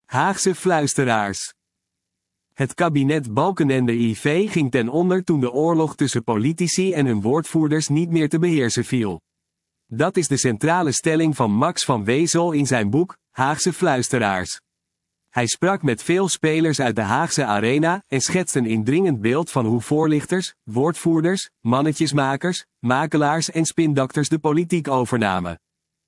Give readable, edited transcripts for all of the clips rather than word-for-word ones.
Haagse fluisteraars. Het kabinet Balkenende IV ging ten onder toen de oorlog tussen politici en hun woordvoerders niet meer te beheersen viel. Dat is de centrale stelling van Max van Wezel in zijn boek, Haagse fluisteraars. Hij sprak met veel spelers uit de Haagse arena en schetst een indringend beeld van hoe voorlichters, woordvoerders, mannetjesmakers, makelaars en spindokters de politiek overnamen.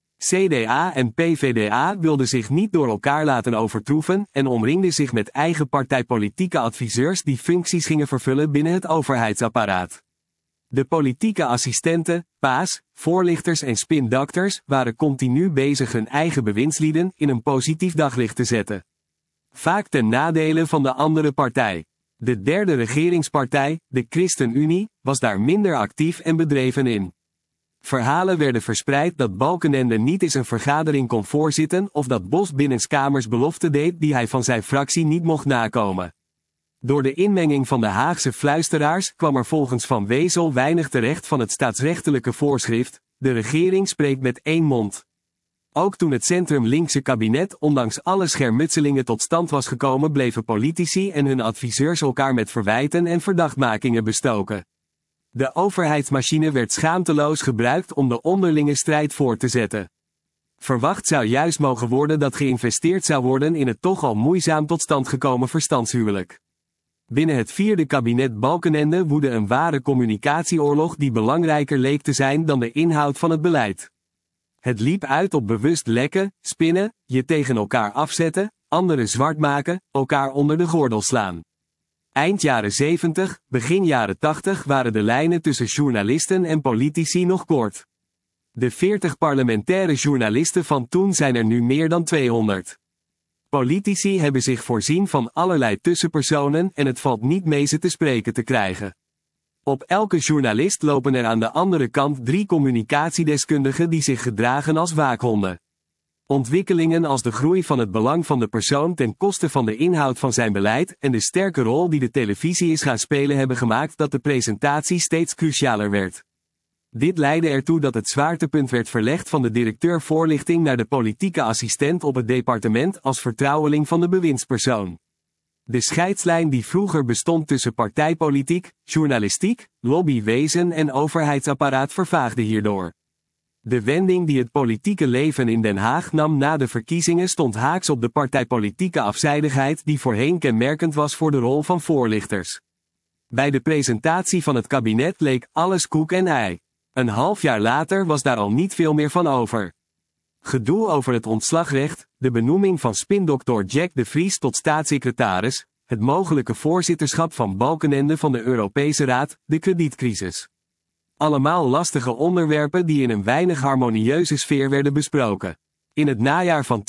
CDA en PvdA wilden zich niet door elkaar laten overtroeven en omringden zich met eigen partijpolitieke adviseurs die functies gingen vervullen binnen het overheidsapparaat. De politieke assistenten, paas, voorlichters en spindokters waren continu bezig hun eigen bewindslieden in een positief daglicht te zetten. Vaak ten nadele van de andere partij. De derde regeringspartij, de ChristenUnie, was daar minder actief en bedreven in. Verhalen werden verspreid dat Balkenende niet eens een vergadering kon voorzitten of dat Bos binnenskamers beloften deed die hij van zijn fractie niet mocht nakomen. Door de inmenging van de Haagse fluisteraars kwam er volgens Van Wezel weinig terecht van het staatsrechtelijke voorschrift, de regering spreekt met één mond. Ook toen het centrum-linkse kabinet ondanks alle schermutselingen tot stand was gekomen bleven politici en hun adviseurs elkaar met verwijten en verdachtmakingen bestoken. De overheidsmachine werd schaamteloos gebruikt om de onderlinge strijd voort te zetten. Verwacht zou juist mogen worden dat geïnvesteerd zou worden in het toch al moeizaam tot stand gekomen verstandshuwelijk. Binnen het vierde kabinet Balkenende woedde een ware communicatieoorlog die belangrijker leek te zijn dan de inhoud van het beleid. Het liep uit op bewust lekken, spinnen, je tegen elkaar afzetten, anderen zwart maken, elkaar onder de gordel slaan. Eind jaren 70, begin jaren 80 waren de lijnen tussen journalisten en politici nog kort. De 40 parlementaire journalisten van toen zijn er nu meer dan 200. Politici hebben zich voorzien van allerlei tussenpersonen en het valt niet mee ze te spreken te krijgen. Op elke journalist lopen er aan de andere kant 3 communicatiedeskundigen die zich gedragen als waakhonden. Ontwikkelingen als de groei van het belang van de persoon ten koste van de inhoud van zijn beleid en de sterke rol die de televisie is gaan spelen hebben gemaakt dat de presentatie steeds crucialer werd. Dit leidde ertoe dat het zwaartepunt werd verlegd van de directeur voorlichting naar de politieke assistent op het departement als vertrouweling van de bewindspersoon. De scheidslijn die vroeger bestond tussen partijpolitiek, journalistiek, lobbywezen en overheidsapparaat vervaagde hierdoor. De wending die het politieke leven in Den Haag nam na de verkiezingen stond haaks op de partijpolitieke afzijdigheid die voorheen kenmerkend was voor de rol van voorlichters. Bij de presentatie van het kabinet leek alles koek en ei. Een half jaar later was daar al niet veel meer van over. Gedoe over het ontslagrecht, de benoeming van spindokter Jack de Vries tot staatssecretaris, het mogelijke voorzitterschap van Balkenende van de Europese Raad, de kredietcrisis. Allemaal lastige onderwerpen die in een weinig harmonieuze sfeer werden besproken. In het najaar van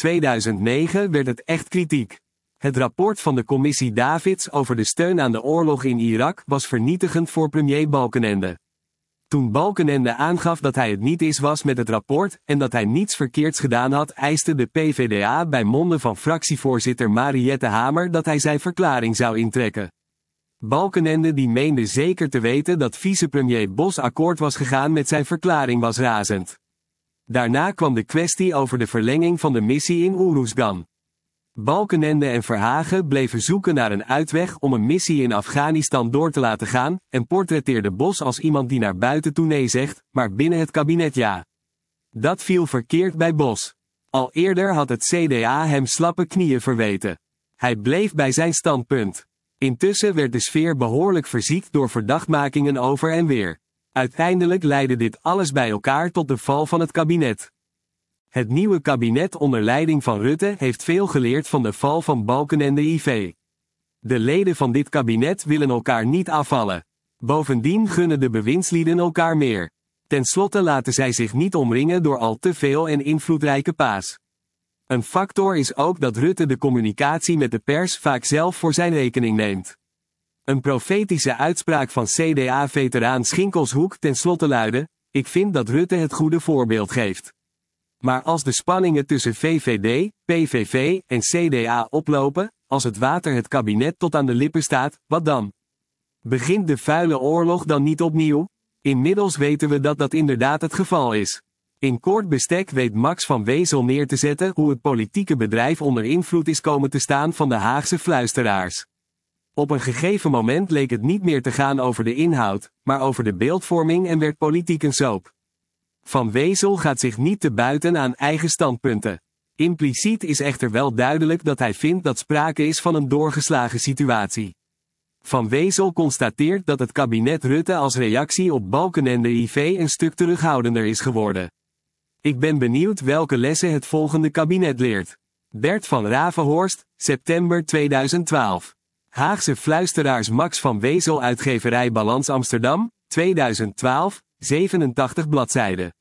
2009 werd het echt kritiek. Het rapport van de commissie Davids over de steun aan de oorlog in Irak was vernietigend voor premier Balkenende. Toen Balkenende aangaf dat hij het niet eens was met het rapport en dat hij niets verkeerds gedaan had, eiste de PvdA bij monde van fractievoorzitter Mariette Hamer dat hij zijn verklaring zou intrekken. Balkenende die meende zeker te weten dat vicepremier Bos akkoord was gegaan met zijn verklaring was razend. Daarna kwam de kwestie over de verlenging van de missie in Oeroesgan. Balkenende en Verhagen bleven zoeken naar een uitweg om een missie in Afghanistan door te laten gaan, en portretteerde Bos als iemand die naar buiten toe nee zegt, maar binnen het kabinet ja. Dat viel verkeerd bij Bos. Al eerder had het CDA hem slappe knieën verweten. Hij bleef bij zijn standpunt. Intussen werd de sfeer behoorlijk verziekt door verdachtmakingen over en weer. Uiteindelijk leidde dit alles bij elkaar tot de val van het kabinet. Het nieuwe kabinet onder leiding van Rutte heeft veel geleerd van de val van Balkenende IV. De leden van dit kabinet willen elkaar niet afvallen. Bovendien gunnen de bewindslieden elkaar meer. Ten slotte laten zij zich niet omringen door al te veel en invloedrijke paas. Een factor is ook dat Rutte de communicatie met de pers vaak zelf voor zijn rekening neemt. Een profetische uitspraak van CDA-veteraan Schinkelshoek ten slotte luidde: ik vind dat Rutte het goede voorbeeld geeft. Maar als de spanningen tussen VVD, PVV en CDA oplopen, als het water het kabinet tot aan de lippen staat, wat dan? Begint de vuile oorlog dan niet opnieuw? Inmiddels weten we dat dat inderdaad het geval is. In kort bestek weet Max van Wezel neer te zetten hoe het politieke bedrijf onder invloed is komen te staan van de Haagse fluisteraars. Op een gegeven moment leek het niet meer te gaan over de inhoud, maar over de beeldvorming en werd politiek een soap. Van Wezel gaat zich niet te buiten aan eigen standpunten. Impliciet is echter wel duidelijk dat hij vindt dat sprake is van een doorgeslagen situatie. Van Wezel constateert dat het kabinet Rutte als reactie op Balkenende IV een stuk terughoudender is geworden. Ik ben benieuwd welke lessen het volgende kabinet leert. Bert van Ravenhorst, september 2012. Haagse fluisteraars Max van Wezel, uitgeverij Balans Amsterdam, 2012, 87 bladzijden.